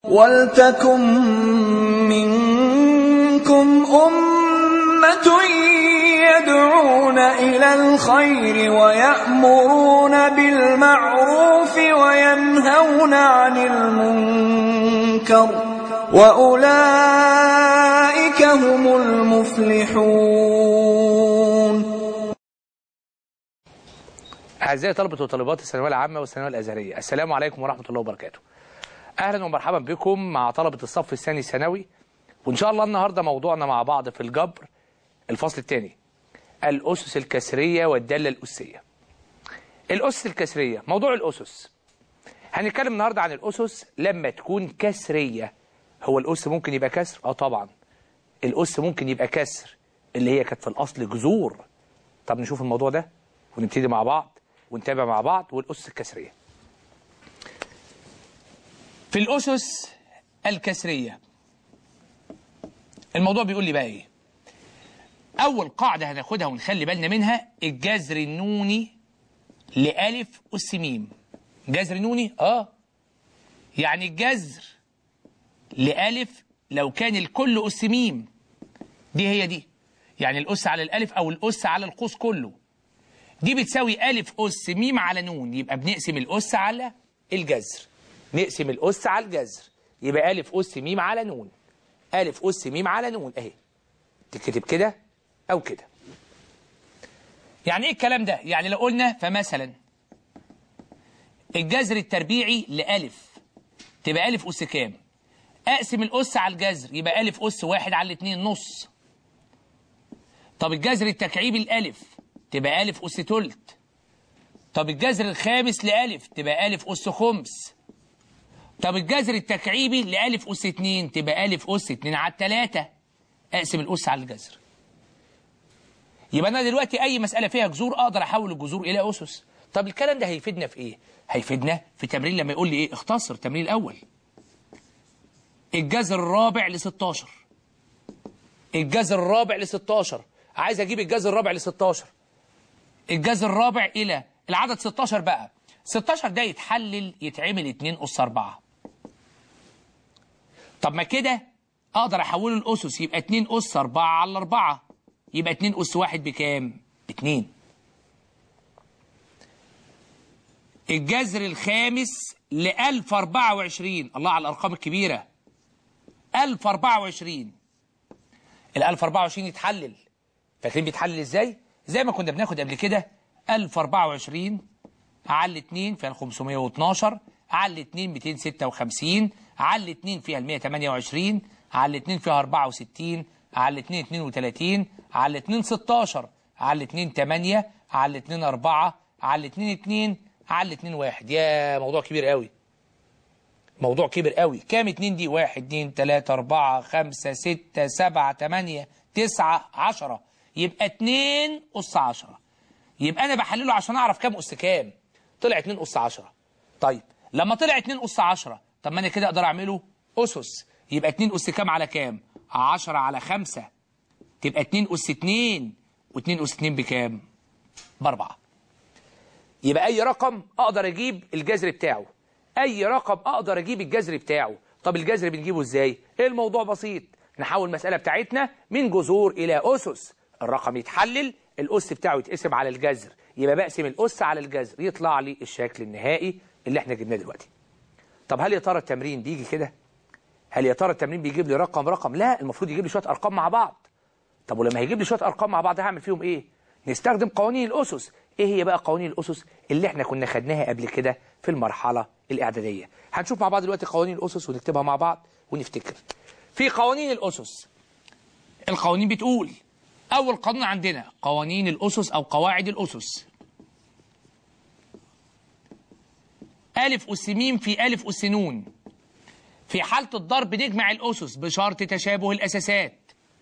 وَلْتَكُن مِّنكُمْ أُمَّةٌ يَدْعُونَ إِلَى الْخَيْرِ وَيَأْمُرُونَ بِالْمَعْرُوفِ وَيَنْهَوْنَ عَنِ الْمُنكَرِ وَأُولَئِكَ هُمُ الْمُفْلِحُونَ. أعزائي طلبة وطالبات الثانوية العامة والثانوية الأزهرية، السلام عليكم ورحمة الله وبركاته. أهلا ومرحبا بكم مع طلبة الصف الثاني الثانوي، وإن شاء الله النهاردة موضوعنا مع بعض في الجبر الفصل الثاني، الأسس الكسرية والدالة الأسية. الأسس الكسرية، موضوع الأسس هنتكلم النهاردة عن الأسس لما تكون كسرية. هو الأس ممكن يبقى كسر؟ طبعا الأس ممكن يبقى كسر، اللي هي كانت في الأصل جذور. طب نشوف الموضوع ده ونبتدي مع بعض ونتابع مع بعض. والأسس الكسرية، في الأسس الكسرية الموضوع بيقول لي بقى إيه؟ أول قاعدة هناخدها ونخلي بالنا منها الجذر النوني لألف أس ميم. جذر نوني؟ يعني الجذر لألف لو كان الكل أس ميم، دي هي دي، يعني الأس على الألف أو الأس على القوس كله، دي بتساوي ألف أس ميم على نون. يبقى بنقسم الأس على الجذر، نقسم الأس على الجذر، يبقى ألف أس ميم على نون. ألف أس ميم على نون أهي تكتب كده أو كده. يعني إيه الكلام ده؟ يعني لو قلنا فمثلا الجذر التربيعي لألف تبقى ألف أس كام؟ أقسم الأس على الجذر يبقى ألف أس واحد على الاتنين نص. طب الجذر التكعيبي لألف تبقى ألف أس تلت. طب الجذر الخامس لألف تبقى ألف أس خمس. طب الجذر التكعيبي لألف أس 2 تبقى ألف أس 2 على 3. أقسم الأس على الجذر. يبقى أنا دلوقتي أي مسألة فيها جذور أقدر أحول الجذور إلى أسس. طب الكلام ده هيفيدنا في إيه؟ هيفيدنا في تمرين لما يقول لي إيه؟ اختصر التمرين الأول. الجذر الرابع ل 16. الجذر الرابع ل 16. عايز أجيب الجذر الرابع ل 16. الجذر الرابع إلى العدد 16 بقى. 16 ده يتحلل يتعمل 2 أس 4. طب ما كده اقدر احوله الاسس، يبقى 2 أس 4 على 4، يبقى 2 أس 1 بكام؟ 2. الجذر الخامس ل 1024. الله على الارقام الكبيره. 1024. ال 1024 يتحلل، فاكرين بيتحلل ازاي؟ زي ما كنا بناخد قبل كده 1024 على 2 فيها 512 على 2 256 على 2 فيها 128 على 2 فيها 64 على 2 32 على 2 16 على 2 8 على 2 4 على 2 2 على 2 1. يا موضوع كبير قوي، موضوع كبير قوي. كام 2 دي؟ 1 2 3 4 5 6 7 8 9 10، يبقى 2 أس 10. يبقى أنا بحلله عشان أعرف كام أس كام. طلع 2 أس 10. طيب لما طلع 2 أس 10، طب ما أنا كده أقدر أعمله أسس. يبقى 2 أس كام على كام؟ 10 على 5 تبقى 2 أس 2. و2 أس 2 بكام؟ ب4. يبقى أي رقم أقدر أجيب الجذر بتاعه، أي رقم أقدر أجيب الجذر بتاعه. طب الجذر بنجيبه إزاي؟ الموضوع بسيط، نحول المسألة بتاعتنا من جذور إلى أسس. الرقم يتحلل، الأس بتاعه يتقسم على الجذر، يبقى بقسم الأس على الجذر يطلع لي الشكل النهائي اللي احنا جبناه دلوقتي. طب هل يا ترى التمرين بيجي كده؟ هل يا ترى التمرين بيجيب لي رقم رقم؟ لا، المفروض يجيب لي شوية أرقام مع بعض. طب ولما هيجيب لي شوية أرقام مع بعض هعمل فيهم إيه؟ نستخدم قوانين الأسس. إيه هي بقى قوانين الأسس اللي احنا كنا خدناها قبل كده في المرحلة الإعدادية؟ هنشوف مع بعض دلوقتي قوانين الأسس ونكتبها مع بعض ونفتكر. في قوانين الأسس، القوانين بتقول أول قانون عندنا قوانين الأسس أو قواعد الأسس. ألف أس ميم في ألف أس نون. في حالة الضرب نجمع الأسس بشرط تشابه الأساسات.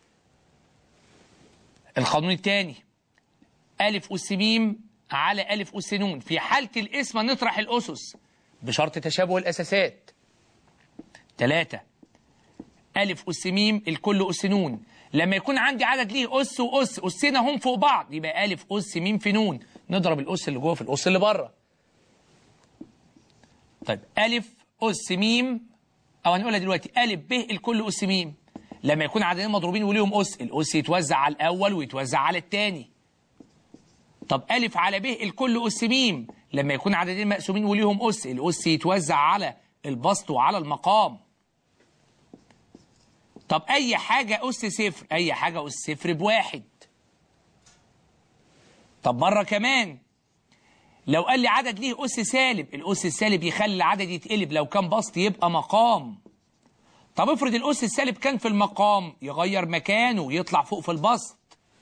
القانون الثاني ألف أس ميم على ألف أس نون. في حالة القسمة نطرح الأسس بشرط تشابه الأساسات. 3 ألف أس ميم الكل أس نون. لما يكون عندي عدد ليه أس وأس، أسنا هم فوق بعض، يبقى ألف أس ميم في نون، نضرب الأس اللي جوه في الأس اللي بره. طيب ألف أس ميم او هنقولها دلوقتي ا ب الكل اس م. لما يكون عددين مضروبين وليهم اس، الاس يتوزع على الاول ويتوزع على الثاني. طب ا على ب الكل اس م، لما يكون عددين مقسومين وليهم اس، الاس يتوزع على البسط وعلى المقام. طب اي حاجه اس صفر، اي حاجه اس صفر بواحد. طب مره كمان لو قال لي عدد ليه اس سالب، الاس السالب يخلي العدد يتقلب، لو كان بسط يبقى مقام. طب افرض الاس السالب كان في المقام، يغير مكانه ويطلع فوق في البسط.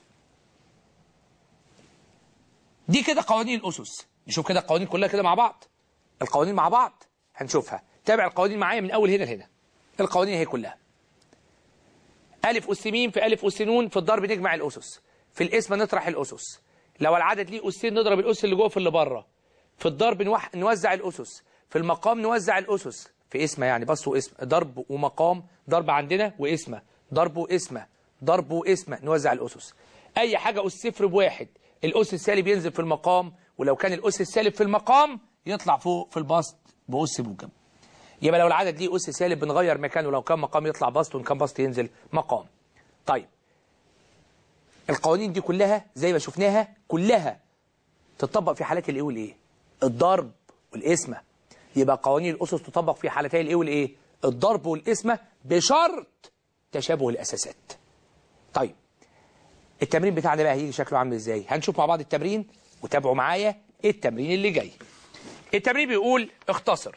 دي كده قوانين الاسس. نشوف كده القوانين كلها كده مع بعض. القوانين مع بعض هنشوفها، تابع القوانين معايا من اول هنا لهنا. القوانين هي كلها ا اس م في ا اس ن، في الضرب نجمع الاسس، في القسمه نطرح الاسس، لو العدد ليه اسين نضرب الاس اللي جوه في اللي بره، في الضرب نوزع الاسس، في المقام نوزع الاسس، في اسمه يعني بسط واسم، ضرب ومقام، ضرب عندنا واسمه، ضرب واسمه، ضرب واسمه، نوزع الاسس. اي حاجه اس صفر بواحد، الاس السالب ينزل في المقام، ولو كان الاس السالب في المقام يطلع فوق في البسط باس موجب. يبقى لو العدد ليه اس سالب بنغير مكانه، لو كان مقام يطلع بسط، وان كان بسط ينزل مقام. طيب القوانين دي كلها زي ما شفناها كلها تطبق في حالات الايه والايه؟ الضرب والقسمه. يبقى قوانين الاسس تطبق في حالتي الايه والايه؟ الضرب والقسمه، بشرط تشابه الاساسات. طيب التمرين بتاعنا بقى هيجي شكله عامل ازاي؟ هنشوف مع بعض التمرين وتابعوا معايا التمرين اللي جاي. التمرين بيقول اختصر.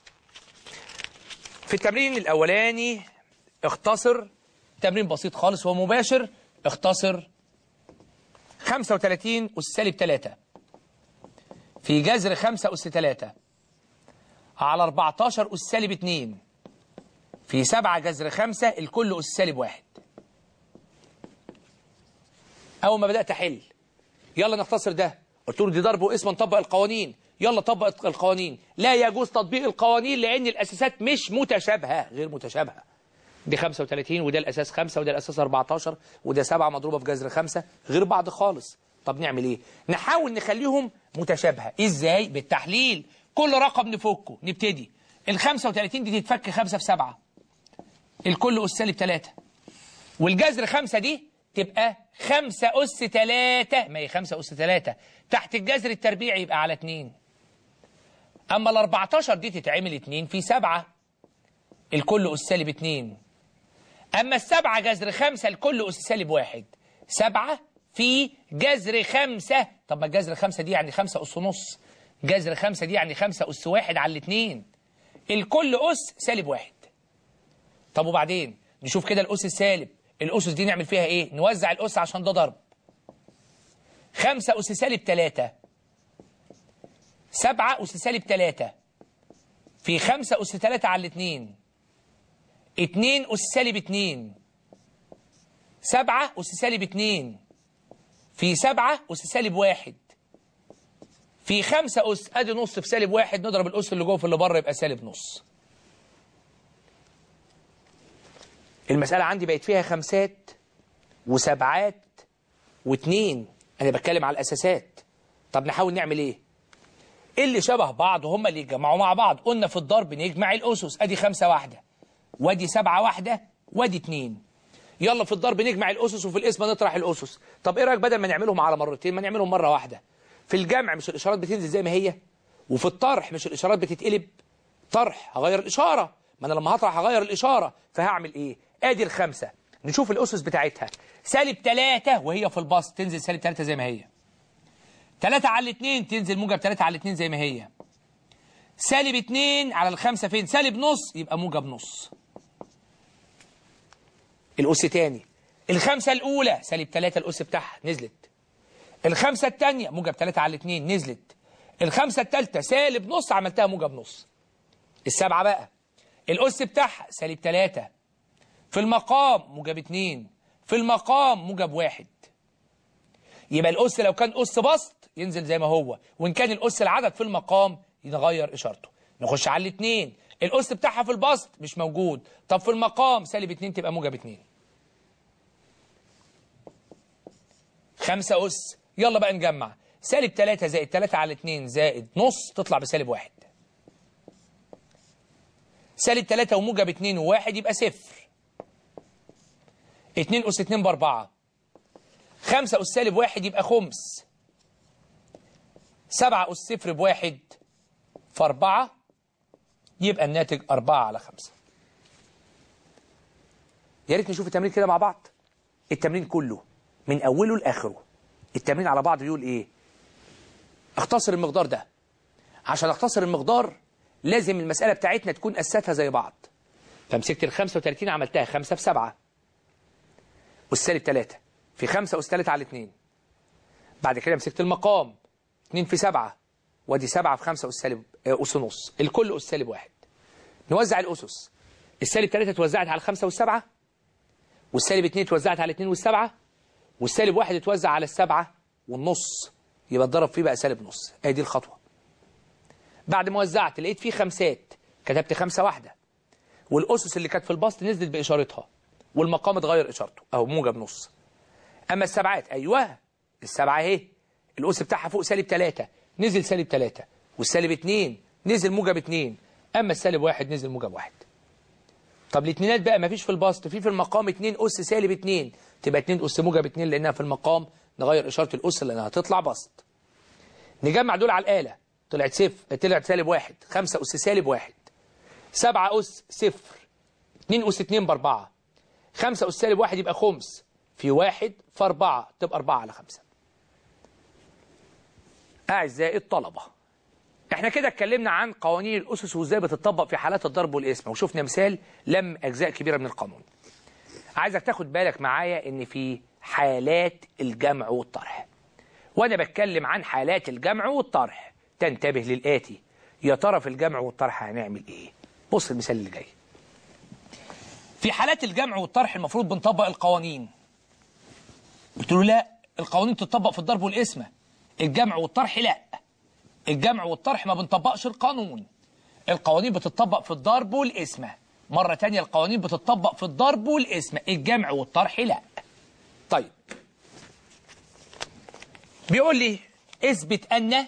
في التمرين الاولاني اختصر، تمرين بسيط خالص ومباشر. اختصر 35 أس سالب 3 في جذر 5 أس 3 على 14 أس سالب 2 في 7 جذر 5 الكل أس سالب 1. أول ما بدأت أحل يلا نختصر ده، قلت له دي ضرب واسم، نطبق القوانين. يلا طبق القوانين. لا يجوز تطبيق القوانين لأن الأساسات مش متشابهة، غير متشابهة. دي 35 وده الأساس 5 وده الأساس 14 وده 7 مضروبة في جذر 5، غير بعض خالص. طب نعمل إيه؟ نحاول نخليهم متشابهة. إزاي؟ بالتحليل. كل رقم نفكه. نبتدي ال 35 دي تتفك 5 في 7 الكل أس سالب 3، والجذر 5 دي تبقى 5 أس 3، ما هي 5 أس 3 تحت الجذر التربيع يبقى على 2. أما ال 14 دي تتعمل 2 في 7 الكل أس سالب 2. أما ال7 جذر 5 الكل أس سالب 1. 7 في جذر 5. طب ما الجذر 5 دي يعني 5 أس نص، جذر 5 دي يعني 5 أس 1 على 2، الكل أس سالب 1. طب وبعدين نشوف كده الأس السالب، الأسس دي نعمل فيها إيه؟ نوزع الأس عشان ده ضرب. 5 أس سالب 3 7 أس سالب 3 في 5 أس 3 على 2 2 أس سالب 2 7 أس سالب 2 في 7 أس سالب 1 في 5 أس، أدي نص في سالب 1، نضرب الأس اللي جوه في اللي بره يبقى سالب نص. المسألة عندي بقت فيها خمسات وسبعات واتنين، أنا بتكلم على الأساسات. طب نحاول نعمل إيه؟ اللي شبه بعض هم اللي يتجمعوا مع بعض. قلنا في الضرب نجمع الأسس، أدي 5 واحدة وادي 7 واحدة وادي 2. يلا في الضرب نجمع الأسس وفي القسمة نطرح الأسس. طب إيه رأيك بدل ما نعملهم على مرتين ما نعملهم مرة واحدة؟ في الجمع مش الإشارات بتنزل زي ما هي، وفي الطرح مش الإشارات بتتقلب. طرح هغير الإشارة، ما أنا لما هطرح هغير الإشارة، فهعمل إيه؟ آدي ال5 نشوف الأسس بتاعتها. سالب 3 وهي في البسط تنزل سالب 3 زي ما هي. 3 على 2 تنزل موجب 3 على 2 زي ما هي. سالب 2 على ال5 فين؟ سالب نص، يبقى موجب نص. الأس تاني، ال5 الأولى سالب 3 الأس بتاعها نزلت. ال5 الثانية موجب 3 على 2 نزلت. ال5 الثالثة سالب نص عملتها موجب نص. ال7 بقى الأس بتاعها سالب 3 في المقام موجب 2 في المقام موجب 1. يبقى الأس لو كان أس بسط ينزل زي ما هو، وإن كان الأس العدد في المقام يتغير إشارته. نخش على الاثنين، الأس بتاعها في البسط مش موجود، طب في المقام سالب 2 تبقى موجب 2. 5 أس، يلا بقى نجمع. سالب 3 زائد 3 على 2 زائد نص تطلع بسالب 1. سالب 3 وموجب 2 و1 يبقى صفر. 2 أس 2 ب4. 5 أس سالب 1 يبقى خمس. 7 أس صفر ب1 ف4 يبقى الناتج 4/5. يا ريت نشوف التمرين كده مع بعض. التمرين كله من أوله لآخره. التمرين على بعض بيقول إيه؟ اختصر المقدار ده. عشان اختصر المقدار لازم المسألة بتاعتنا تكون أساتها زي بعض. فمسكت ال 35 عملتها 5 في 7 أس سالب 3 في 5 أس 3 على 2. بعد كده مسكت المقام 2 في 7 وادي 7 في 5 أس سالب أس نص، الكل أس سالب 1. نوزع الأسس. السالب 3 اتوزعت على 5 وال7، والسالب 2 اتوزعت على 2 وال7، والسالب 1 اتوزع على 7 والنص، يبقى اتضرب فيه بقى سالب نص. ادي الخطوة. بعد ما وزعت لقيت فيه خمسات، كتبت 5 واحدة، والأسس اللي كانت في البسط نزلت بإشارتها، والمقام اتغير إشارته أهو موجب نص. أما السبعات أيوه السبعة اهي الأس بتاعها فوق سالب 3 نزل سالب 3، والسالب 2 نزل موجب 2، أما السالب 1 نزل موجب 1. طب الاثنينات بقى مفيش في البسط، في المقام 2 أس سالب 2، تبقى 2 أس موجب 2 لأنها في المقام، نغير إشارة الأس لأنها هتطلع بسط. نجمع دول على الآلة، طلعت صفر، طلعت سالب 1. 5 أس سالب 1، 7 أس صفر، 2 أس 2 ب4، 5 أس سالب 1 يبقى خمس في 1 في 4 تبقى 4/5. أعزائي الطلبة، احنا كده اتكلمنا عن قوانين الأسس وازاي بتطبق في حالات الضرب والقسمة، وشفنا مثال لم أجزاء كبيرة من القانون. عايزك تاخد بالك معايا ان في حالات الجمع والطرح، وانا بتكلم عن حالات الجمع والطرح تنتبه للآتي. يا ترى في الجمع والطرح هنعمل ايه؟ بص المثال اللي جاي. في حالات الجمع والطرح المفروض بنطبق القوانين. قلت له لا، القوانين تطبق في الضرب والقسمة، الجمع والطرح لا. الجمع والطرح ما بنطبقش القانون، القوانين بتطبق في الضرب والقسمة. مرة تانية القوانين بتطبق في الضرب والقسمة، الجمع والطرح لا. طيب بيقول لي اثبت أن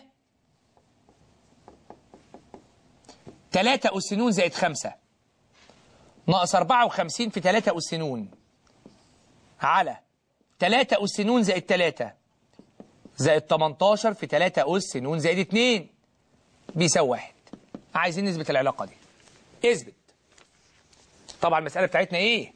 3 أس ن زائد 5 ناقص 54 في 3 أس ن على 3 أس ن زائد 3 زائد 18 في 3 أس ن زائد 2 بيساوي 1. عايزين نثبت العلاقة دي. اثبت. طبعا المسألة بتاعتنا ايه؟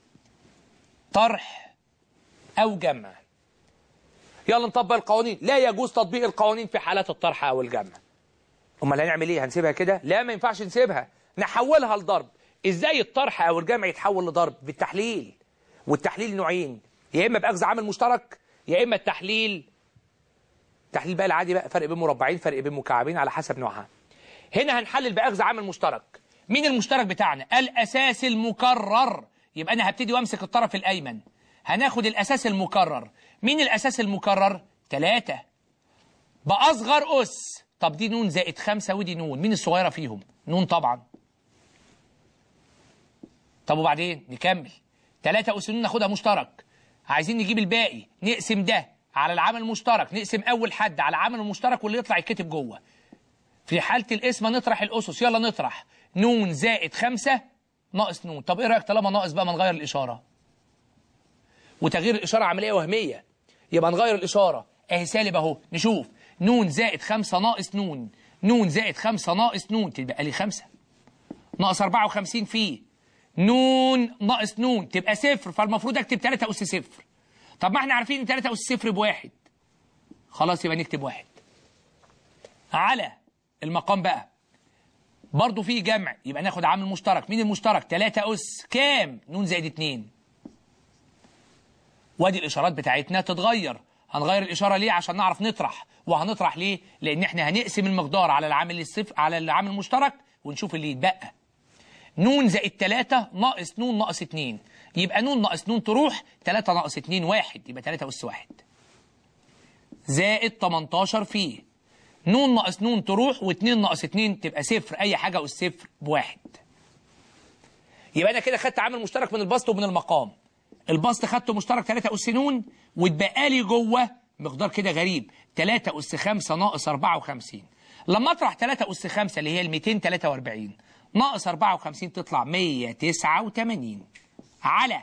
طرح أو جمع. يلا نطبق القوانين. لا يجوز تطبيق القوانين في حالات الطرح أو الجمع. أمال هنعمل ايه؟ هنسيبها كده؟ لا، ما ينفعش نسيبها، نحولها لضرب. ازاي الطرح أو الجمع يتحول لضرب؟ بالتحليل. والتحليل نوعين، يا إما بأخذ عامل مشترك، يا إما التحليل بقى العادي بقى، فرق بين مربعين، فرق بين مكعبين، على حسب نوعها. هنا هنحلل بأخذ عامل مشترك. مين المشترك بتاعنا؟ الأساس المكرر. يبقى أنا هبتدي وامسك الطرف الأيمن، هناخد الأساس المكرر. مين الأساس المكرر؟ 3 بأصغر أس. طب دي ن زائد 5 ودي ن، مين الصغيرة فيهم؟ ن طبعا. طب وبعدين نكمل. 3 أس ن ناخدها مشترك، عايزين نجيب الباقي، نقسم ده على العامل المشترك، نقسم أول حد على العامل المشترك واللي يطلع يتكتب جوه. في حالة القسمة نطرح الأسس. يلا نطرح. ن زائد 5 ناقص ن. طب إيه رأيك طالما ناقص بقى ما نغير الإشارة؟ وتغيير الإشارة عملية وهمية، يبقى نغير الإشارة. أهي سالب أهو. نشوف ن زائد 5 ناقص ن، ن زائد 5 ناقص ن تبقى لي 5 ناقص 54 فيه ن ناقص ن تبقى 0، فالمفروض أكتب 3 أس 0. طب ما احنا عارفين ان 3 أس 0 ب1، خلاص يبقى نكتب 1 على المقام. بقى برضو في جمع، يبقى ناخد عامل مشترك. مين المشترك؟ 3 أس كام؟ ن زائد 2. وادي الإشارات بتاعتنا تتغير. هنغير الإشارة ليه؟ عشان نعرف نطرح. وهنطرح ليه؟ لأن احنا هنقسم المقدار على العامل الصفر على العامل المشترك ونشوف اللي يتبقى. ن زائد 3 ناقص ن ناقص 2، يبقى ن ناقص ن تروح، 3 ناقص 2 1، يبقى 3 أس 1 زائد 18 فيه ن ناقص ن تروح، و2 ناقص 2 تبقى 0، أي حاجة أس 0 ب1. يبقى أنا كده خدت عامل مشترك من البسط ومن المقام. البسط خدته مشترك 3 أس ن، واتبقى لي جوه مقدار كده غريب 3 أس 5 ناقص 54. لما أطرح 3 أس 5 اللي هي ال 243 ناقص 54 تطلع 189 على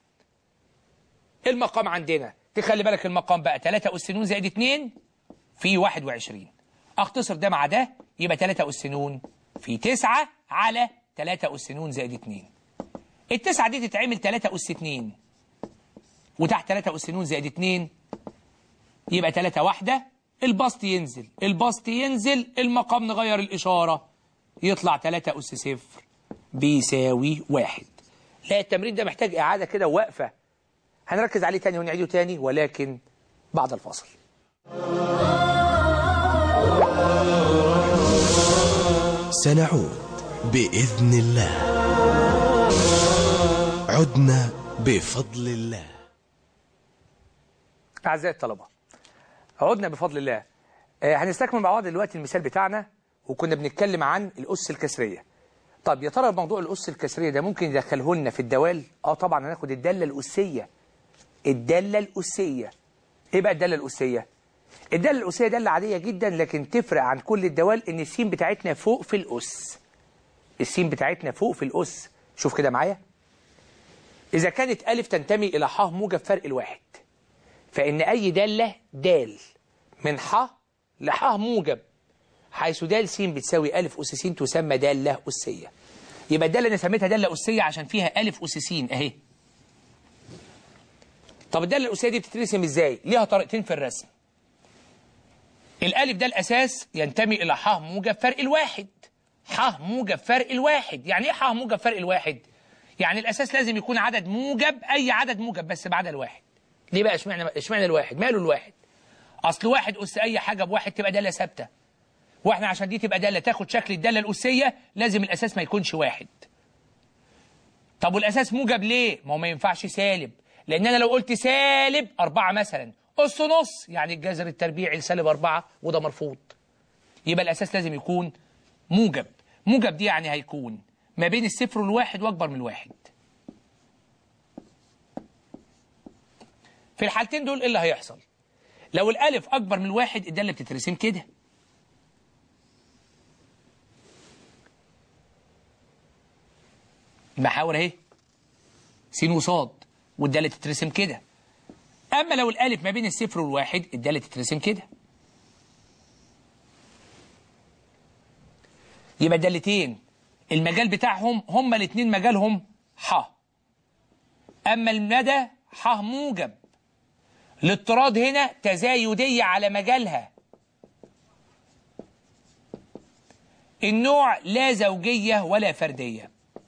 المقام عندنا. تخلي بالك المقام بقى 3 أس ن زائد 2 في 21. اختصر ده مع ده يبقى 3 أس ن في 9 على 3 أس ن زائد 2. التسعة دي تتعمل 3 أس 2 وتحت 3 أس ن زائد 2 يبقى 3 واحدة. البسط ينزل البسط ينزل، المقام نغير الإشارة يطلع 3 أس 0 بيساوي 1. لا التمرين ده محتاج إعادة كده ووقفة، هنركز عليه تاني ونعيده تاني ولكن بعد الفاصل. سنعود بإذن الله. عدنا بفضل الله. أعزائي الطلبة، عدنا بفضل الله. هنستكمل مع بعض دلوقتي المثال بتاعنا، وكنا بنتكلم عن الأس الكسرية. طب يا ترى موضوع الأس الكسرية ده ممكن يدخله لنا في الدوال؟ طبعا هناخد الدالة الأسية. الدالة الأسية إيه بقى الدالة الأسية؟ الدالة الأسية دالة عادية جدا، لكن تفرق عن كل الدوال إن السين بتاعتنا فوق في الأس. السين بتاعتنا فوق في الأس. شوف كده معايا، إذا كانت ألف تنتمي إلى ح موجب فرق الواحد، فإن أي دالة دال من ح لح موجب حيث دال س بتساوي ألف أس س تسمى دالة أسية. يبقى الدالة أنا سميتها دالة أسية عشان فيها ألف أس س أهي. طب الدالة الأسية دي بتترسم إزاي؟ ليها طريقتين في الرسم. الألف ده الأساس ينتمي إلى ح موجب فرق الواحد. ح موجب فرق الواحد، يعني إيه ح موجب فرق الواحد؟ يعني الأساس لازم يكون عدد موجب، أي عدد موجب بس بعد الواحد. ليه بقى اشمعنى الواحد؟ ماله الواحد؟ أصل واحد أس أي حاجة بواحد تبقى دالة ثابتة، واحنا عشان دي تبقى دالة تاخد شكل الدالة الأسية لازم الأساس ما يكونش واحد. طب والأساس موجب ليه؟ ما ينفعش سالب، لأن أنا لو قلت سالب 4 مثلا أس نص يعني الجذر التربيعي لسالب 4 وده مرفوض. يبقى الأساس لازم يكون موجب. موجب دي يعني هيكون ما بين الصفر والواحد وأكبر من الواحد. في الحالتين دول إيه اللي هيحصل؟ لو الألف أكبر من الواحد الدالة بتترسم كده. المحاور اهي س وصاد والدالة تترسم كده. أما لو الألف ما بين الصفر والواحد الدالة تترسم كده. يبقى الدالتين المجال بتاعهم هما الاثنين مجالهم ح. أما المدى ح موجب. الاضطراد هنا تزايدية على مجالها. النوع لا زوجية ولا فردية.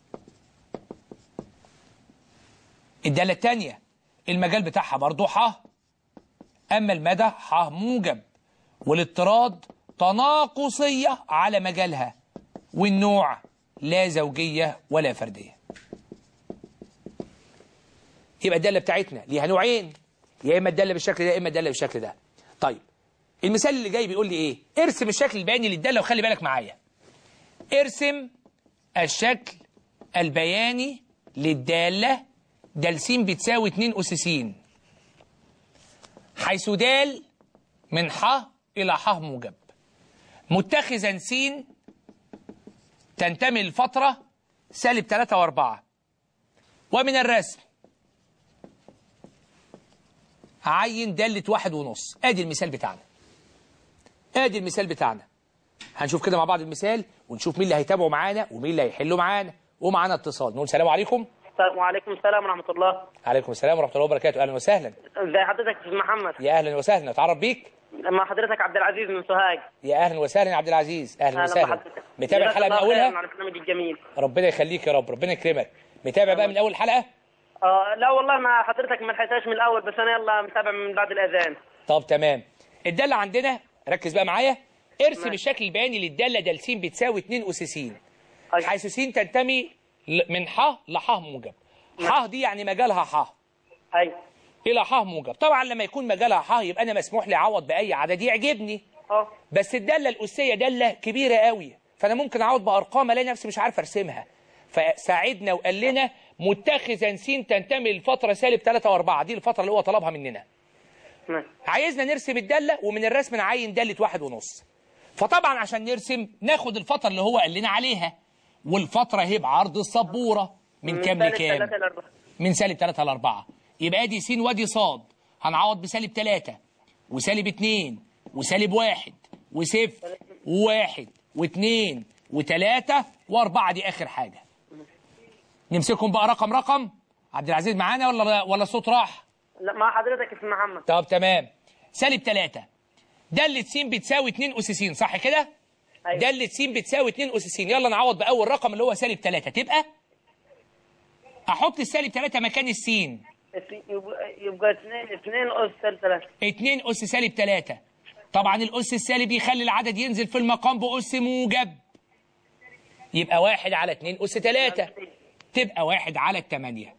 الدالة الثانية المجال بتاعها برضو ح، أما المدى ح موجب، والاضطراد تناقصية على مجالها، والنوع لا زوجية ولا فردية. يبقى الدالة بتاعتنا ليها نوعين، يا إما الدالة بالشكل ده يا إما الدالة بالشكل ده. طيب المثال اللي جاي بيقول لي إيه؟ ارسم الشكل البياني للدالة، وخلي بالك معايا. ارسم الشكل البياني للدالة دال س بتساوي 2 أس س، حيث دال من ح إلى ح موجب، متخذا س تنتمي للفترة سالب 3 و4. ومن الرسم عين دالة 1.5. ادي المثال بتاعنا. ادي المثال بتاعنا. هنشوف كده مع بعض المثال ونشوف مين اللي هيتابعوا معانا ومين اللي هيحلوا معانا. ومعانا اتصال، نقول السلام عليكم. وعليكم السلام ورحمة الله. عليكم السلام ورحمة الله وبركاته. أهلا وسهلا. ازي حضرتك يا استاذ محمد؟ يا أهلا وسهلا، أتعرف بيك؟ مع حضرتك عبد العزيز من سوهاج. يا أهلا وسهلا يا عبد العزيز، أهلا وسهلا. متابع الحلقة من أولها؟ على البرنامج الجميل. ربنا يخليك يا رب، ربنا يكرمك. متابع بقى من أول حلقة؟ لا والله ما حضرتك ما لحقتهاش من الأول، بس أنا يلا متابع من بعد الأذان. طب تمام. الدالة عندنا ركز بقى معايا. ارسم الشكل البياني للدالة دال س بتساوي 2 أس س، حيث س تنتمي من ح لح موجب. ح دي يعني مجالها ح. ايوه. الى ح موجب. طبعا لما يكون مجالها ح يبقى انا مسموح لي اعوض باي عدد يعجبني. بس الداله الاسيه داله كبيره قوي، فانا ممكن اعوض بارقام الاقي نفسي مش عارف ارسمها. فساعدنا وقال لنا متخذا س تنتمي للفتره سالب 3 و4، دي الفتره اللي هو طلبها مننا. عايزنا نرسم الداله، ومن الرسم نعين داله 1.5. فطبعا عشان نرسم ناخد الفتره اللي هو قال لنا عليها، والفترة اهي بعرض السبورة من كام لكام؟ من سالب 3 ل 4. يبقى ادي س وادي ص، هنعوض بسالب 3 وسالب 2 وسالب 1 وصفر و1 و2 و3 و4 دي اخر حاجة. نمسكهم بقى رقم رقم. عبد العزيز معانا ولا الصوت راح؟ لا مع حضرتك اسم محمد. طب تمام. سالب 3 دالة س بتساوي 2 أس س، صح كده؟ أيوة. دالة س بتساوي 2 أس س. يلا نعوض بأول رقم اللي هو سالب 3. تبقى أحط السالب 3 مكان السين. يبقى 2 أس سالب 3. 2 أس سالب 3. طبعا الأس السالب يخلي العدد ينزل في المقام بأس موجب. يبقى 1 على 2 أس 3. تبقى 1 على 8.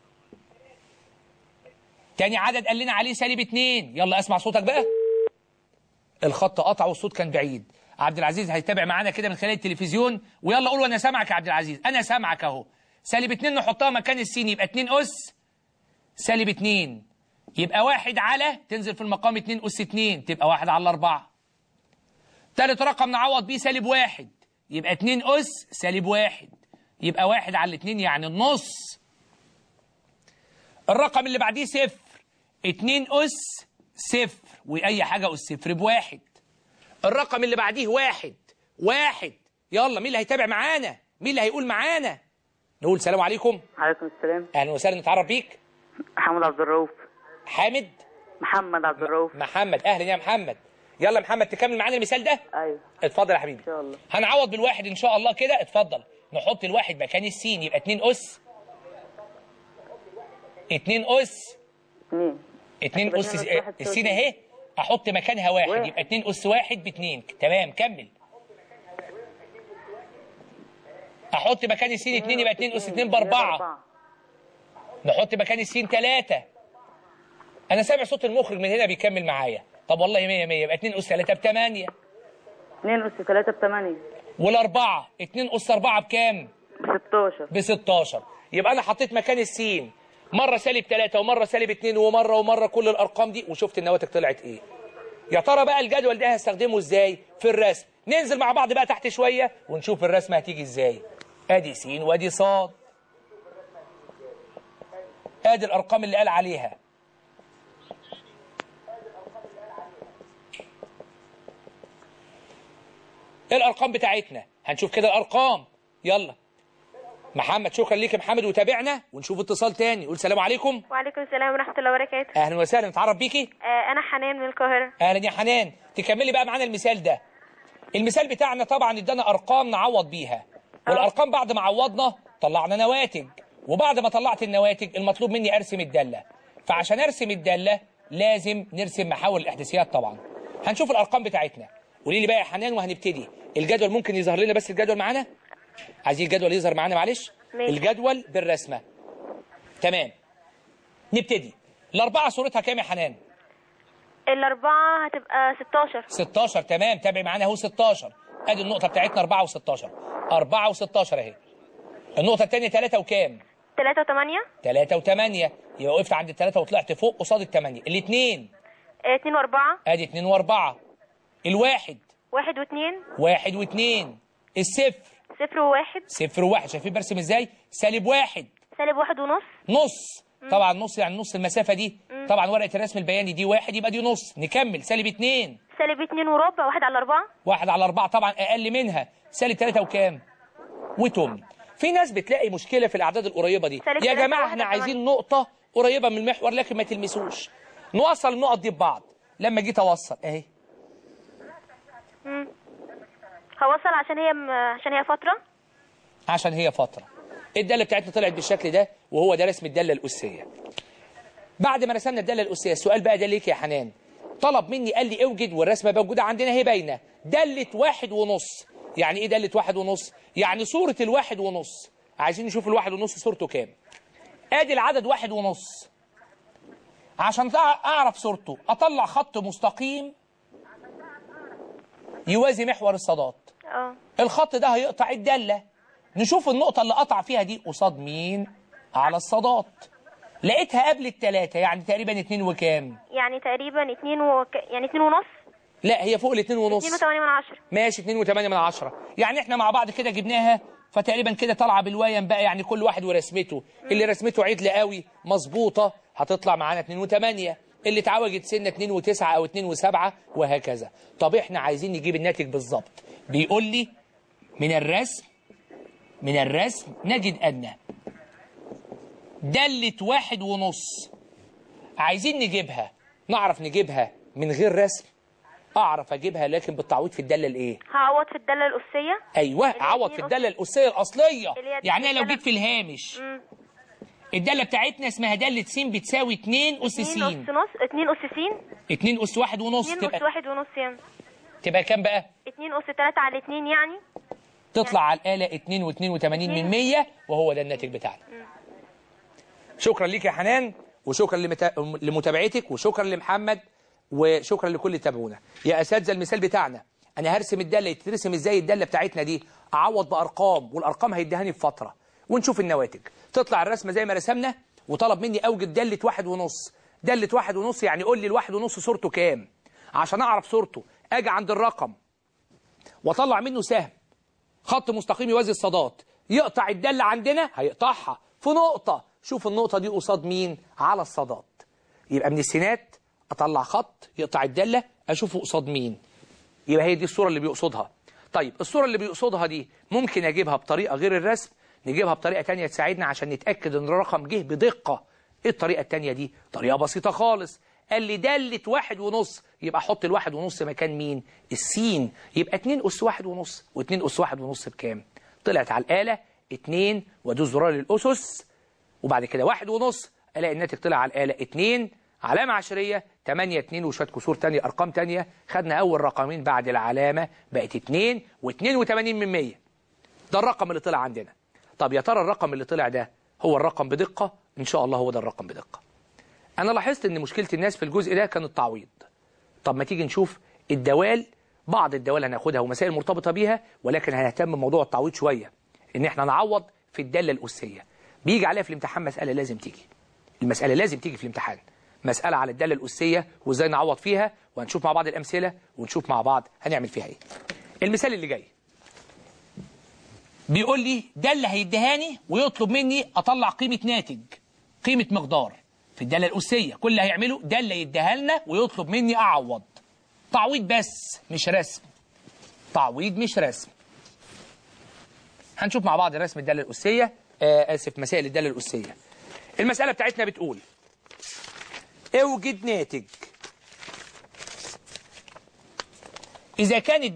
تاني عدد قال لنا عليه سالب 2. يلا اسمع صوتك بقى. الخط قطع والصوت كان بعيد. عبد العزيز هيتابع معانا كده من خلال التلفزيون، ويلا قول وانا سامعك يا عبد العزيز. انا سامعك اهو. سالب 2 نحطها مكان السين يبقى 2 أس سالب 2. يبقى 1 على، تنزل في المقام 2 أس 2 تبقى 1 على 4. تالت رقم نعوض بيه سالب 1 يبقى 2 أس سالب 1. يبقى 1 على 2 يعني النص. الرقم اللي بعديه صفر. 2 أس صفر، وأي حاجة أس صفر بواحد. الرقم اللي بعديه 1. 1. يلا مين اللي هيتابع معانا؟ مين اللي هيقول معانا؟ نقول سلام عليكم. عليكم السلام. أهلا وسهلا، نتعرف بيك. محمد عبد الرؤوف. حامد. محمد عبد الرؤوف. محمد، أهلا يا محمد. يلا محمد تكمل معانا المثال ده. ايوه اتفضل يا حبيبي. ان شاء الله. هنعوض بالواحد ان شاء الله كده. اتفضل. نحط الواحد مكان السين يبقى 2 أس. 2 أس 2 أس السين اهي، احط مكانها 1 يبقى 2 أس 1 ب2. تمام كمل. احط مكان السين 2 يبقى 2 أس 2 ب4. نحط مكان السين 3. انا سامع صوت المخرج من هنا بيكمل معايا. طب والله 100 100. يبقى 2 أس 3 ب8. 2 أس 3 ب8. والاربعه 2 أس 4 بكام؟ ب16. ب16. يبقى انا حطيت مكان السين مره سالب 3 ومره سالب 2 ومره كل الارقام دي، وشفت النواتج طلعت ايه. يا ترى بقى الجدول ده هستخدمه ازاي في الرسم؟ ننزل مع بعض بقى تحت شويه ونشوف الرسمه هتيجي ازاي. ادي س وادي ص. ادي الارقام اللي قال عليها. ايه الارقام بتاعتنا؟ هنشوف كده الارقام. يلا محمد، شكرا ليك يا محمد، وتابعنا ونشوف اتصال تاني. قول سلام عليكم. وعليكم السلام ورحمة الله وبركاته. اهلا وسهلا، نتعرف بيكي. أنا حنان من القاهرة. اهلا يا حنان، تكملي بقى معانا المثال ده. المثال بتاعنا طبعا ادانا ارقام نعوض بيها، والارقام بعد ما عوضنا طلعنا نواتج، وبعد ما طلعت النواتج المطلوب مني ارسم الدالة. فعشان ارسم الدالة لازم نرسم محاور الاحداثيات طبعا. هنشوف الارقام بتاعتنا. قولي لي بقى يا حنان وهنبتدي. الجدول ممكن يظهر لنا بس الجدول معانا؟ عايزين الجدول يظهر معانا معلش؟ ماشي. الجدول بالرسمة. تمام. نبتدي. الأربعة صورتها كام يا حنان؟ الأربعة هتبقى 16. 16. تمام، تابع معانا اهو 16. ادي النقطة بتاعتنا 4 و16. 4 و16 اهي. النقطة الثانية 3 وكام؟ 3 و8. 3 و8. يبقى وقفت عند ال3 وطلعت فوق قصاد ال8. الاثنين 2 و4. ادي 2 و4. الواحد 1 و2. 1 و2. الصفر 0 و1. 0 و1. شايفين برسم ازاي؟ سالب 1. سالب 1 ونص. نص. طبعا نص يعني نص المسافة دي. طبعا ورقة الرسم البياني دي 1 يبقى دي نص. نكمل. سالب 2. سالب 2 وربع. 1 على 4. 1 على 4 طبعا أقل منها. سالب 3 وكام؟ وتمن. في ناس بتلاقي مشكلة في الأعداد القريبة دي. يا جماعة احنا عايزين نقطة قريبة من المحور لكن ما تلمسوش. نوصل النقط دي ببعض. لما جيت أوصل أهي. هوصل عشان هي فترة. عشان هي فترة. الدالة بتاعتنا طلعت بالشكل ده، وهو ده رسم الدالة الأسية. بعد ما رسمنا الدالة الأسية، السؤال بقى ده ليك يا حنان. طلب مني قال لي اوجد، والرسمة موجودة عندنا هي باينة، دالة 1 ونص. يعني ايه دالة 1 ونص؟ يعني صورة ال1 ونص. عايزين نشوف ال1 ونص صورته كام. ادي العدد 1 ونص. عشان اعرف صورته اطلع خط مستقيم يوازي محور الصادات. الخط ده هيقطع الدالة. نشوف النقطة اللي قطع فيها دي قصاد مين؟ على الصادات. لقيتها قبل ال3 يعني تقريبا 2 وكام؟ يعني تقريبا 2 يعني 2 ونص. لا هي فوق ال2 ونص. 2 و8 من 10. ماشي 2 و8 من 10. يعني احنا مع بعض كده جبناها فتقريبا كده طالعه بالويم بقى، يعني كل واحد ورسمته. اللي رسمته عدله قوي مظبوطه هتطلع معانا 2 و8، اللي اتعوجت سنه 2 و9 او 2 و7 وهكذا. طب احنا عايزين نجيب الناتج بالظبط. بيقول لي من الرسم نجد ان دالة 1.5 عايزين نجيبها. نعرف نجيبها من غير رسم؟ اعرف اجيبها لكن بالتعويض في الداله الايه؟ هعوض في الدالة الأسية. ايوه، اعوض في الداله الاسيه الاصليه. يعني انا لو الدالة- جيت في الهامش الداله بتاعتنا اسمها داله س بتساوي 2 أس س. 2 أس س. 2 أس 1.5 2 أس 1.5 يعني. تبقى كام بقى؟ 2 أس 3 على 2 يعني. تطلع على الآلة 2.82 وهو ده الناتج بتاعنا. شكرا ليك يا حنان، وشكرا لمتابعتك، وشكرا لمحمد، وشكرا لكل اللي تابعونا. يا اساتذه المثال بتاعنا انا هرسم الداله. ترسم ازاي الداله بتاعتنا دي؟ اعوض بارقام، والارقام هيديهاني بفتره ونشوف النواتج. تطلع الرسمه زي ما رسمنا، وطلب مني اوجد داله 1.5. داله 1.5 يعني قول لي ال1.5 صورته كام. عشان اعرف صورته اجي عند الرقم واطلع منه سهم خط مستقيم يوازي الصادات، يقطع الداله عندنا، هيقطعها في نقطه. شوف النقطه دي قصاد مين؟ على الصادات. يبقى من السينات اطلع خط يقطع الداله، اشوفه قصاد مين. يبقى هي دي الصوره اللي بيقصدها. طيب الصوره اللي بيقصدها دي ممكن اجيبها بطريقه غير الرسم، نجيبها بطريقه ثانيه تساعدنا عشان نتاكد ان الرقم جه بدقه. ايه الطريقه الثانيه دي؟ طريقه بسيطه خالص. قال لي داله 1.5، يبقى احط ال1.5 مكان مين؟ السين. يبقى 2 أس 1.5، و2 أس 1.5 بكام؟ طلعت على الآلة 2، وادوس زرار للأسس، وبعد كده 1.5، الاقي الناتج طلع على الآلة 2 علامة عشرية 8 2 وشوية كسور تانية، أرقام تانية. خدنا أول رقمين بعد العلامة بقت 2 و82%. ده الرقم اللي طلع عندنا. طب يا ترى الرقم اللي طلع ده هو الرقم بدقة؟ إن شاء الله هو ده الرقم بدقة. أنا لاحظت إن مشكلة الناس في الجزء ده كان التعويض. طب ما تيجي نشوف الدوال. بعض الدوال هناخدها ومسائل مرتبطة بيها، ولكن هنهتم بموضوع التعويض شوية، إن إحنا نعوض في الدالة الأسية. بيجي عليها في الامتحان مسألة لازم تيجي. المسألة لازم تيجي في الامتحان، مسألة على الدالة الأسية وإزاي نعوض فيها، وهنشوف مع بعض الأمثلة ونشوف مع بعض هنعمل فيها إيه. المثال اللي جاي بيقول لي دالة هيديهاني ويطلب مني أطلع قيمة ناتج، قيمة مقدار في الدالة الأسية. كل اللي هيعمله دالة يديها لنا ويطلب مني أعوض. تعويض بس مش رسم، تعويض مش رسم. هنشوف مع بعض رسم الدالة الأسية، مسائل الدالة الأسية. المسألة بتاعتنا بتقول اوجد ناتج إذا كانت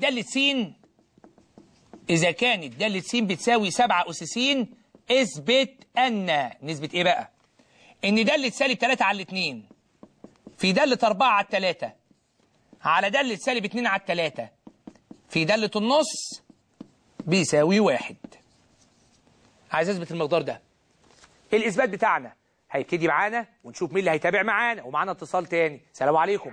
دالة س بتساوي 7 أس س. اثبت أن نسبة إيه بقى؟ إن دالة سالب 3 على 2 في دالة 4 على 3 على دالة سالب 2 على 3 في دالة النص بيساوي 1. عايز أثبت المقدار ده. الإثبات بتاعنا هيبتدي معانا ونشوف مين اللي هيتابع معانا، ومعانا اتصال تاني. السلام عليكم.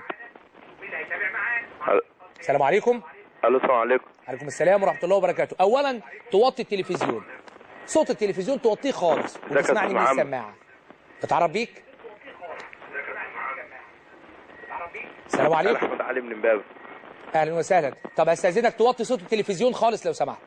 السلام عليكم. الو السلام عليكم. عليكم السلام ورحمة الله وبركاته. أولا توطي التلفزيون، صوت التلفزيون توطيه خالص وتسمعني من السماعة. اتعرف بيك. السلام عليكم. احمد علي من امبابة. أهلا وسهلا. طب أستاذنك توطي صوت التلفزيون خالص لو سمحت.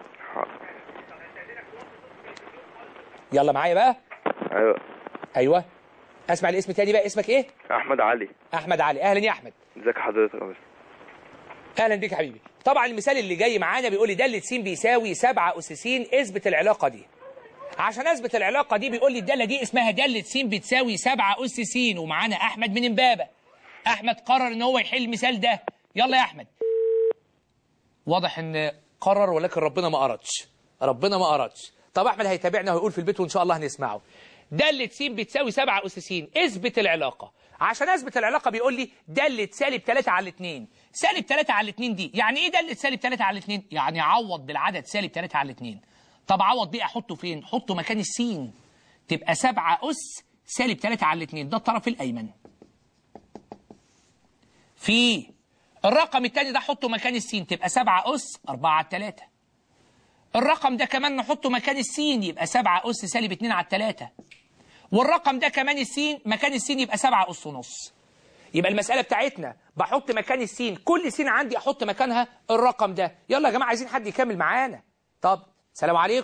يلا معايا بقى. ايوه اسمع الاسم تاني بقى. اسمك ايه؟ احمد علي. احمد علي. اهلا يا احمد. ازيك حضرتك يا مستر؟ اهلا بيك يا حبيبي. طبعا المثال اللي جاي معانا بيقول لي داله س بيساوي 7 أس س. اثبت العلاقه دي. عشان اثبت العلاقه دي بيقول لي الداله دي اسمها داله س بتساوي 7 أس س، ومعانا احمد من امبابه. احمد قرر ان هو يحل المثال ده. يلا يا احمد. واضح ان قرر ولكن ربنا ما اردش. ربنا ما اردش. طب احمد هيتابعنا ويقول في البيت وان شاء الله هنسمعه. دالة س بتساوي 7 أس س. اثبت العلاقة. عشان اثبت العلاقة بيقول لي دالة سالب 3 على 2. سالب 3 على 2 دي يعني ايه دالة سالب 3 على 2؟ يعني عوض بالعدد سالب 3 على 2. طب عوض بيه احطه فين؟ حطه مكان السين. تبقى 7 أس سالب 3 على 2. ده الطرف الأيمن. في الرقم الثاني ده حطه مكان السين، تبقى 7 أس 4 على 3. الرقم ده كمان نحطه مكان السين، يبقى 7 أس سالب 2 على 3. والرقم ده كمان السين مكان السين، يبقى 7 أس ونص. يبقى المسألة بتاعتنا بحط مكان السين، كل سين عندي أحط مكانها الرقم ده. يلا يا جماعة عايزين حد يكمل معانا. طب سلام عليكم.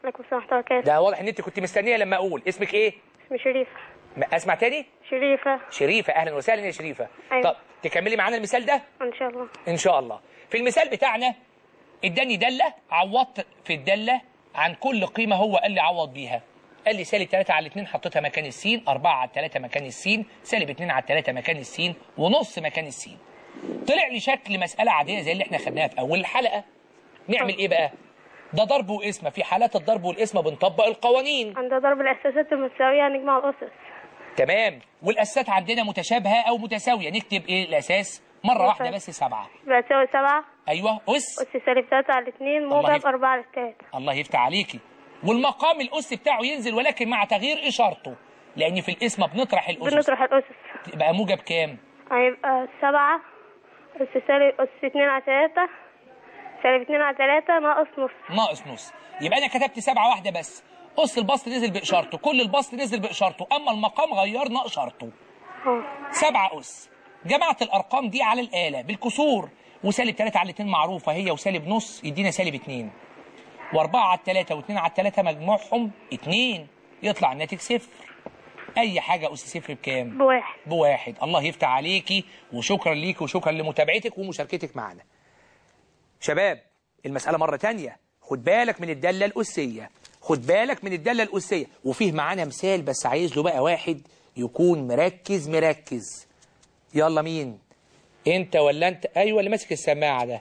عليكم السلام ورحمة الله وبركاته. ده واضح ان انت كنت مستنيه لما اقول اسمك ايه. اسمي شريفة. اسمع تاني. شريفة. شريفه، اهلا وسهلا يا شريفه. أيوة. طب تكملي معانا المثال ده ان شاء الله. ان شاء الله. في المثال بتاعنا اداني داله، عوضت في الداله عن كل قيمه هو قال لي عوض بيها. قال لي سالب 3 على 2 حطيتها مكان السين، 4 على 3 مكان السين، سالب 2 على 3 مكان السين، ونص مكان السين. طلع لي شكل مساله عاديه زي اللي احنا خدناها في اول الحلقه. نعمل ايه بقى؟ ده ضرب وقسمه. في حالات الضرب والقسمه بنطبق القوانين. عند ضرب الأساسات المتساوية نجمع الأسس. تمام. والاساسات عندنا متشابهه او متساويه، نكتب ايه الاساس مره واحده بس 7. بتساوي 7. ايوه. اس سالب 3 على 2 موجب 4 على 3. الله يفتح عليكي. والمقام الاس بتاعه ينزل ولكن مع تغيير اشارته، لان في القسمه بنطرح الاسس. بنطرح الأسس. يبقى موجب كام؟ هيبقى 7 سالب 2 على 3 سالب 2 على 3 ناقص نص. ناقص نص. يبقى انا كتبت 7 واحده بس. قص البسط نزل باشارته، كل البسط نزل باشارته، اما المقام غيرنا اشارته. 7 اس. جمعت الارقام دي على الاله بالكسور، وسالب 3 على 2 معروفه هي، وسالب نص يدينا سالب 2. و4 على 3 و2 على 3 مجموعهم 2، يطلع الناتج 0. اي حاجه اس 0 بكام؟ بواحد. بواحد. الله يفتح عليكي، وشكرا ليكي وشكرا لمتابعتك ومشاركتك معنا. شباب المساله مره تانية، خد بالك من الداله الاسيه، خد بالك من الداله الاسيه. وفيه معانا مثال بس عايز له بقى واحد يكون مركز مركز. يلا مين؟ انت ولا انت؟ ايوه اللي ماسك السماعه ده.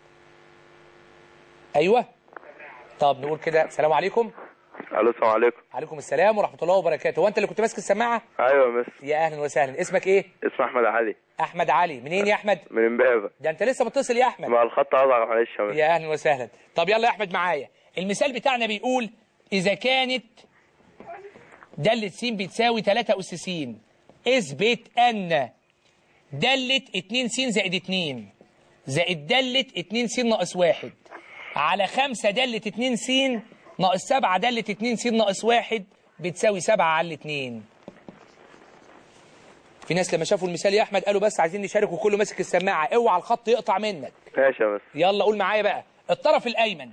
ايوه. طب نقول كده السلام عليكم. الو السلام عليكم. عليكم السلام ورحمه الله وبركاته. هو انت اللي كنت ماسك السماعه؟ ايوه يا مس. يا اهلا وسهلا. اسمك ايه؟ اسمي احمد علي. احمد علي. منين يا احمد؟ من امبابه. ده انت لسه متصل يا احمد. مع الخط قطع معلش يا مس. يا اهلا وسهلا. طب يلا يا احمد معايا. المثال بتاعنا بيقول اذا كانت داله س بتساوي 3 اس س، اثبت ان داله 2 س زائد 2 زائد داله 2 س ناقص 1 على 5 داله 2 س ناقص 7 داله 2 س ناقص 1 بتساوي 7 على 2. في ناس لما شافوا المثال يا احمد قالوا بس عايزين نشارك، وكله ماسك السماعه، اوعى الخط يقطع منك. ماشي يا مس. يلا قول معايا بقى. الطرف الايمن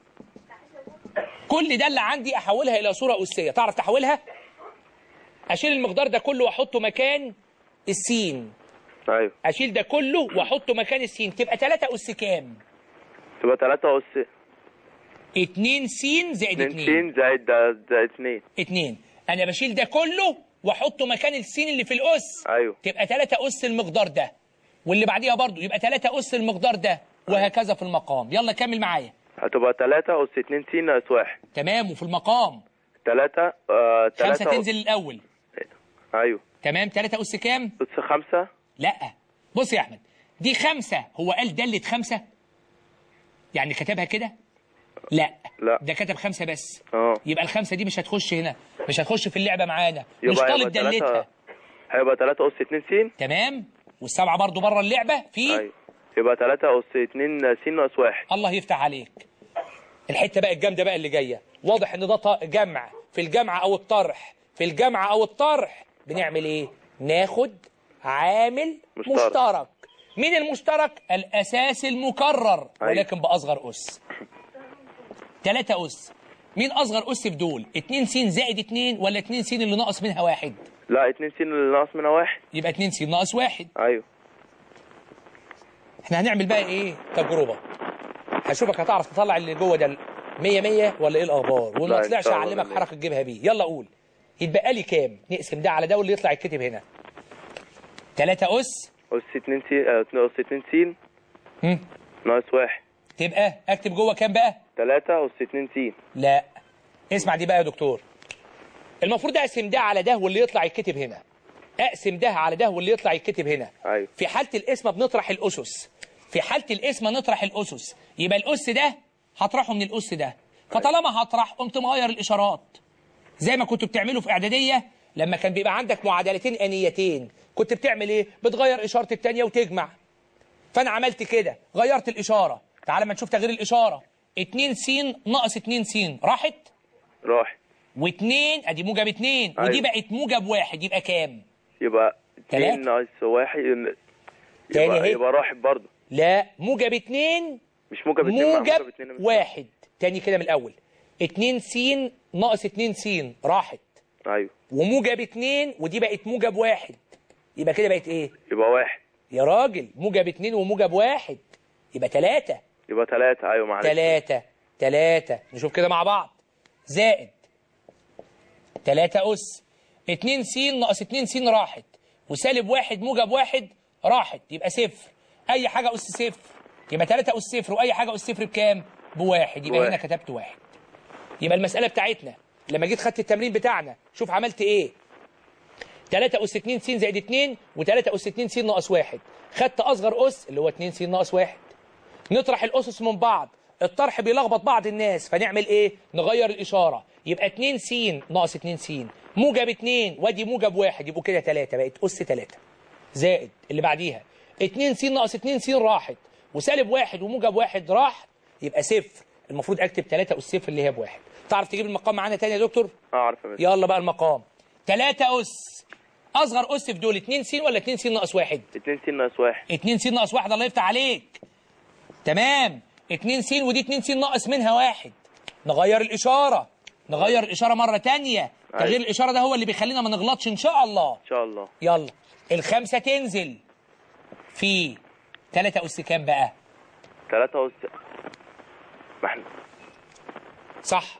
كل داله عندي احولها الى صوره اسيه. تعرف تحولها؟ اشيل المقدار ده كله واحطه مكان السين. ايوه. اشيل ده كله واحطه مكان السين، تبقى 3 اس كام؟ تبقى 3 اس 2 س زائد 2 2. س زائد 2. 2. انا بشيل ده كله واحطه مكان السين اللي في الاس. ايوه. تبقى 3 اس المقدار ده، واللي بعديها برضو يبقى 3 اس المقدار ده، وهكذا في المقام. يلا كمل معايا. هتبقى 3 اس 2 س ناقص 1. تمام. وفي المقام 3 5 تنزل الاول. ايوه. تمام. 3 اس كام؟ اس 5. لا بص يا احمد، دي 5. هو قال دالة 5 يعني كتبها كده؟ لا ده كتب 5 بس. يبقى ال5 دي مش هتخش هنا، مش هتخش في اللعبه معانا، مش طالب دالتها. هيبقى 3 اس 2 س. تمام. والسبعه برضو بره اللعبه في. ايوه. يبقى 3 اس 2 س ناقص 1. الله يفتح عليك. الحته بقى الجامده بقى اللي جايه. واضح ان ده جمع. في الجمع او الطرح، في الجمع او الطرح بنعمل ايه؟ ناخد عامل مشترك. مين المشترك؟ الاساس المكرر ولكن باصغر اس. 3 اس. مين اصغر اس في دول؟ 2 س زائد 2 ولا 2 س اللي ناقص منها 1؟ لا 2 س اللي ناقص منها 1. يبقى 2 س ناقص 1. ايوه. احنا هنعمل بقى ايه؟ تجربه. هشوفك هتعرف تطلع اللي جوه ده 100 100 ولا ايه الاخبار؟ وما طلعش هعلمك حركه تجيبها بيه. يلا قول. يتبقى لي كام؟ نقسم ده على ده واللي يطلع يتكتب هنا. 3 اس 2 س اس 2 س ناقص 1. تبقى اكتب جوه كام بقى؟ 3 اس 2 س. لا اسمع دي بقى يا دكتور. المفروض اقسم ده على ده واللي يطلع يتكتب هنا. اقسم ده على ده واللي يطلع يتكتب هنا. ايوه. في حاله القسمه بنطرح الاسس. في حاله القسمه نطرح الاسس، يبقى الاس ده هطرحه من الاس ده. فطالما هطرح قمت مغير الاشارات زي ما كنتوا بتعملوا في اعداديه لما كان بيبقى عندك معادلتين انيتين. كنت بتعمل ايه؟ بتغير اشاره الثانيه وتجمع. فانا عملت كده، غيرت الاشاره. تعال ما نشوف تغيير الاشاره. 2 س ناقص 2 س راحت؟ راحت. و2 ادي موجب 2. أيوة. ودي بقت موجب 1. يبقى كام؟ يبقى 2 ناقص 1 يبقى راحت برضه. لا موجب 2 مش موجب 2 موجب 1. تاني كده من الاول. 2 س ناقص 2 س راحت. ايوه. وموجب 2 ودي بقت موجب 1. يبقى كده بقت ايه؟ يبقى 1. يا راجل موجب 2 وموجب 1 يبقى 3. يبقى 3. ايوه معلش. 3 نشوف كده مع بعض. زائد 3 أس 2 س ناقص 2 س راحت، وسالب 1 موجب 1 راحت، يبقى 0. أي حاجة أس 0 يبقى 3 أس 0، وأي حاجة أس 0 بكام؟ ب1. يبقى هنا كتبت 1. يبقى المسألة بتاعتنا لما جيت خدت التمرين بتاعنا شوف عملت إيه؟ 3 أس 2 س زائد 2 و3 أس 2 س ناقص 1. خدت أصغر أس اللي هو 2 س ناقص 1. نطرح الأسس من بعض، الطرح بيلخبط بعض الناس، فنعمل إيه؟ نغير الإشارة. يبقى 2 س ناقص 2 س موجب 2 وادي موجب 1 يبقوا كده 3، بقت أس 3. زائد اللي بعديها 2 س ناقص 2 س راحت، وسالب 1 وموجب 1 راح، يبقى 0. المفروض أكتب 3 أس 0 اللي هي ب1. تعرف تجيب المقام معانا تاني يا دكتور؟ أعرف. يلا بقى المقام 3 أس أصغر أس في دول 2 س ولا 2 س ناقص 1؟ 2 س ناقص 1. 2 س ناقص 1 الله يفتح عليك. تمام. 2 س ودي 2 س ناقص منها 1. نغير الإشارة. نغير الإشارة مرة تانية. تغيير الإشارة ده هو اللي بيخلينا ما نغلطش إن شاء الله. إن شاء الله. يلا ال5 تنزل في 3 أس كام بقى؟ 3 أس صح.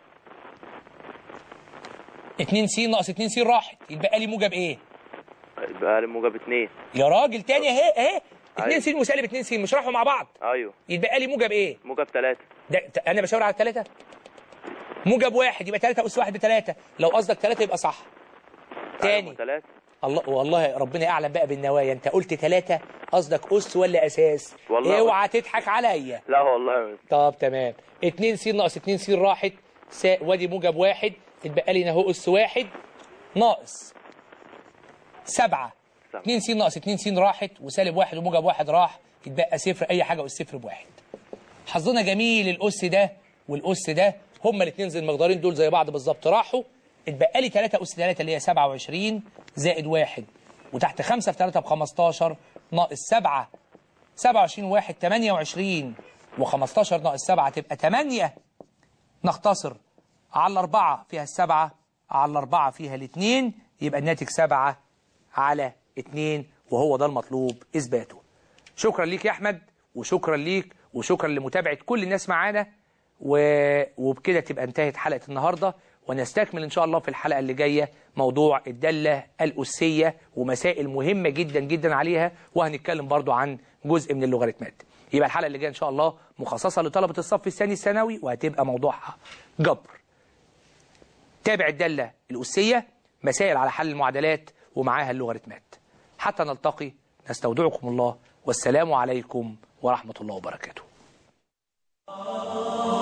2 س ناقص 2 س راحت، يتبقى لي موجب ايه؟ يبقى لي موجب 2. يا راجل تاني اهي 2 س وسالب 2 س مش راحوا مع بعض؟ ايوه. يتبقى لي موجب ايه؟ موجب 3. ده انا بشاور على 3. موجب 1 يبقى 3 أس 1 ب3. لو قصدك 3 يبقى صح. تاني 3. الله والله ربنا اعلم بقى بالنوايا. انت قلت 3 قصدك أس ولا أساس؟ والله اوعى تضحك عليا. لا والله. طب تمام. 2 س ناقص 2 س راحت، وادي موجب 1 يتبقى لي اهو أس 1 ناقص 7. 2 س ناقص 2 س راحت، وسالب 1 وموجب 1 راح، يتبقى 0. أي حاجة أس 0 ب1. حظنا جميل. الأس ده والأس ده هما الاثنين زي المقدارين دول زي بعض بالظبط راحوا. اتبقى لي 3 أس 3 اللي هي 27 زائد 1، وتحت 5 في 3 ب15 ناقص 7. 27 1 28 و15 ناقص 7 تبقى 8. نختصر على 4 فيها 7 على 4 فيها 2، يبقى الناتج 7 على 2، وهو ده المطلوب إثباته. شكرا ليك يا أحمد، وشكرا ليك، وشكرا لمتابعة كل الناس معانا. وبكده تبقى انتهت حلقة النهاردة، ونستكمل إن شاء الله في الحلقة اللي جاية موضوع الدالة الأسية ومسائل مهمة جدا جدا عليها، وهنتكلم برضو عن جزء من اللوغاريتمات. يبقى الحلقة اللي جاية إن شاء الله مخصصة لطلبة الصف الثاني الثانوي، وهتبقى موضوعها جبر. تابع الدالة الأسية، مسائل على حل المعادلات ومعاها اللوغاريتمات. حتى نلتقي، نستودعكم الله، والسلام عليكم ورحمة الله وبركاته.